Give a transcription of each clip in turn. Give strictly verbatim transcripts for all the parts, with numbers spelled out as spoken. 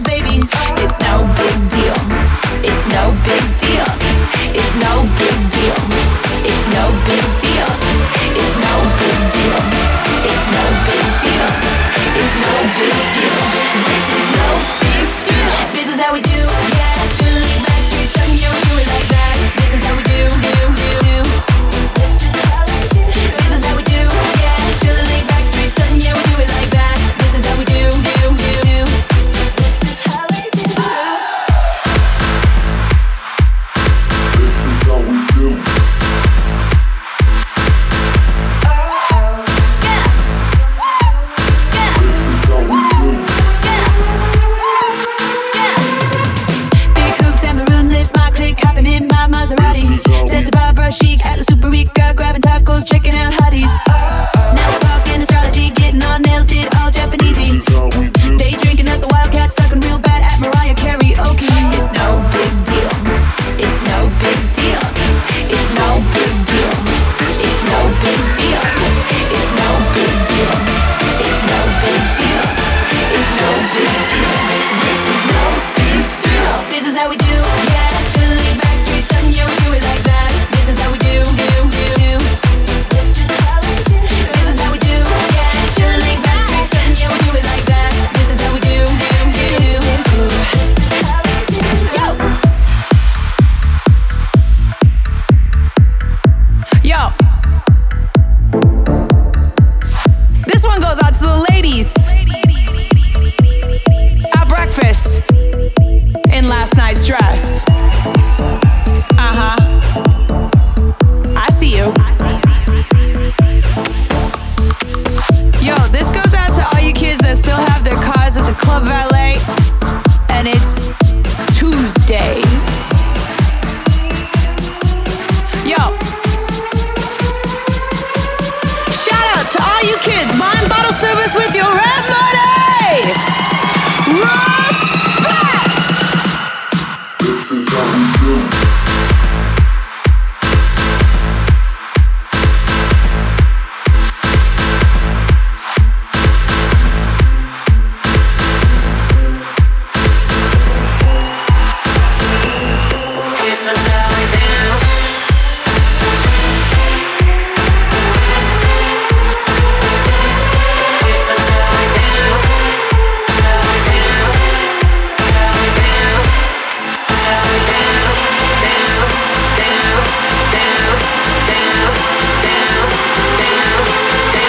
baby. It's no big deal. It's no big deal. It's no big deal. It's no big deal. It's no big deal. It's no big deal. It's no big deal. This is no big deal. This is how we do. Yeah, Julie Backstreet, son, you do it like that. This is how we do, do, do, do. This is how we do. This is how we do. Yeah, Julie Backstreet, son, yeah, we do it like that. This is how we do, do, do, do. This is how we do. This is how we do. Santa Barbara chic at La Superica, grabbing tacos, checking out hotties. Now we're talking astrology, getting our nails did all Japanesey. They drinking at the Wildcat, sucking real bad at Mariah karaoke. It's no big deal. It's no big deal. It's no big deal. It's no big deal. It's no big deal. It's no big deal. It's no big deal. This is no big deal. This is how we do. Yeah, Julie Backstreet, son, yeah, we do it like that. This is how we do, do, do, do. This is how we do. This is how we do. Yeah, Julie Backstreet, son, yeah, we do it like that. This is how we do, do, do, do. This is how we do. Yo. Yo. This one goes out to the ladies at breakfast in last night's dress. Uh-huh. I see you. Yo, this goes out to all you kids that still have their cars at the club valet, and it's Tuesday. Yo. Shout out to all you kids buying bottle service with your red money! Respect! This is how we do. This is how we do. This is how we do. How we do. How we do. How we do. Do, do, do, do, do, do, do,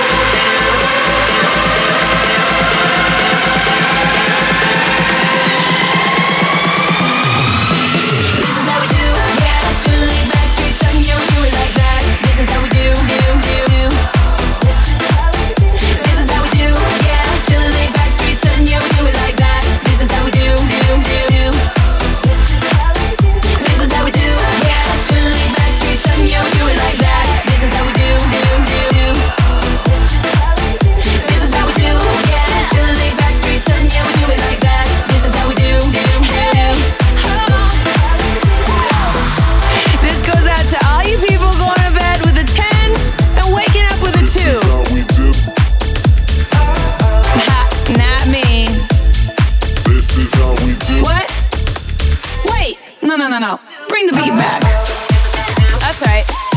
This is how we do. Yeah, Julie Backstreet, son, yeah, we do it like that. This is how we do, do, do, do. This is how we do. This is how we do. Yeah, Julie Backstreet, son, yeah, we do it like that. This is how we do, do, do, do. This is how we do. This is how we do. Yeah, Julie Backstreet, son, yeah, we do it like that. This is how we do, do, do, do. This is how we do. This is how we do. Yeah, Julie Backstreet, son, yeah, we do it like that. This is how we do, do, do, do. This goes out to all you people going to bed with a ten and waking up with a two. This is how we do. Ha, not me. This is how we do. What? Wait, no, no, no, no. Bring the beat back. That's right.